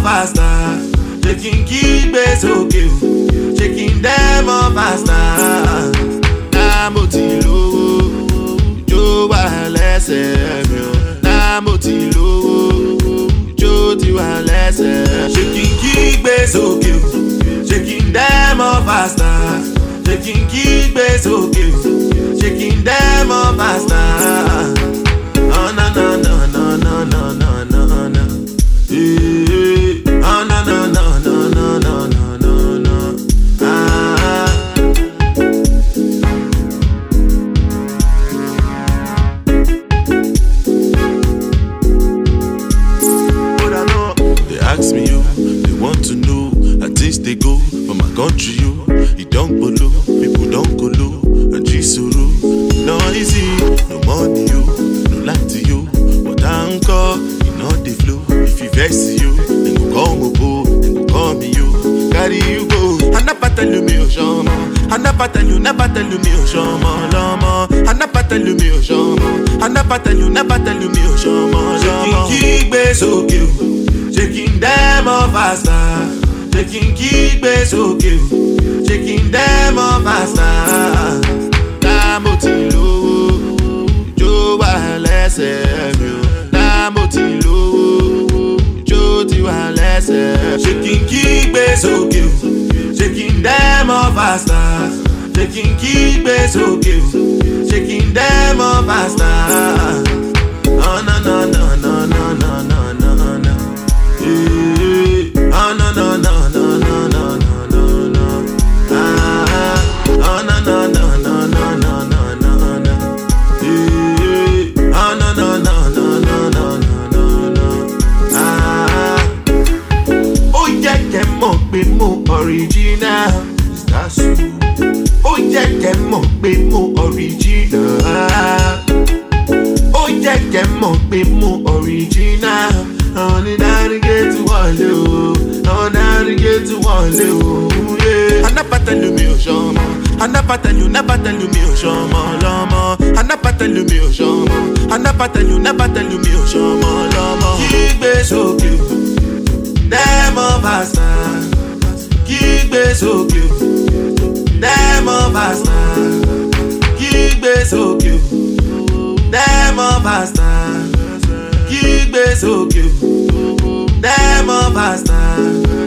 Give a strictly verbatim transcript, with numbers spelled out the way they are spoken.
faster. Shaking keep it okay. Shaking them up faster. Mo ti lówó, jó wà lẹ́sẹ̀ mi o. Náà mo ti lówó, jó ti wà lẹ́sẹ̀. Shaking kígbe sókè o, shaking them up faster. Shaking kígbe sókè o, shaking them up faster. Oh no no no no no no no no no. Yeah. Oh no no no no no no no no no. Ah. Ask me you, they want to know how things they go for my country you. It don't go low, people don't go low. And Jisuru, no easy, no money you, no like to you. But I call, you know the flow. If you vex you, then go call me go, then go call me you. Carry you go. I never tell you me oh shama. I never tell you, never tell you me oh shama, lama. I never tell you me oh shama. I never tell you, never tell you me oh shama, lama. Shaking keep okay. Shaking them up faster. Shaking keep it okay. Shaking them up faster. Náà mo ti lówó, jó wà lẹ́sẹ̀ mi o. Náà mo ti lówó, jó ti wà lẹ́sẹ̀. Shaking keep it okay. Shaking them up faster. Shaking keep it okay. Shaking them up faster. Oh no no no no no no no no no. Oh no no no no no no no no no. Ah, oh no no no no no no no no no. Oh no no no no no no no no no. Ah, oh yeah, get more, be more original. That's you. Oh yeah, get more, be more original. Oh yeah, get more, be more original. Only down to get to one level. Only down to get to one level. Yeah. I never tell you me oh shama. I never tell you, never tell you me oh shama, lama. I never tell you me oh shama. I never tell you, never tell you me oh shama, lama. Keep it so cute. Them up faster. Keep it so cute. Them up faster. Keep it so cute. Them up faster. Keep it so cute. Them up faster.